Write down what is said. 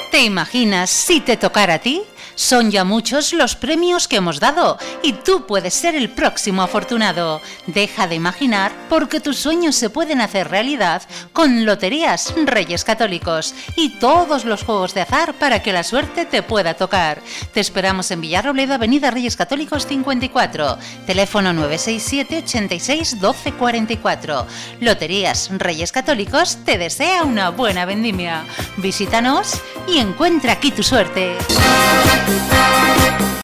¿Te imaginas si te tocara a ti? Son ya muchos los premios que hemos dado y tú puedes ser el próximo afortunado. Deja de imaginar porque tus sueños se pueden hacer realidad con Loterías Reyes Católicos y todos los juegos de azar para que la suerte te pueda tocar. Te esperamos en Villarrobledo, Avenida Reyes Católicos 54, teléfono 967 86 12 44. Loterías Reyes Católicos te desea una buena vendimia. Visítanos y encuentra aquí tu suerte.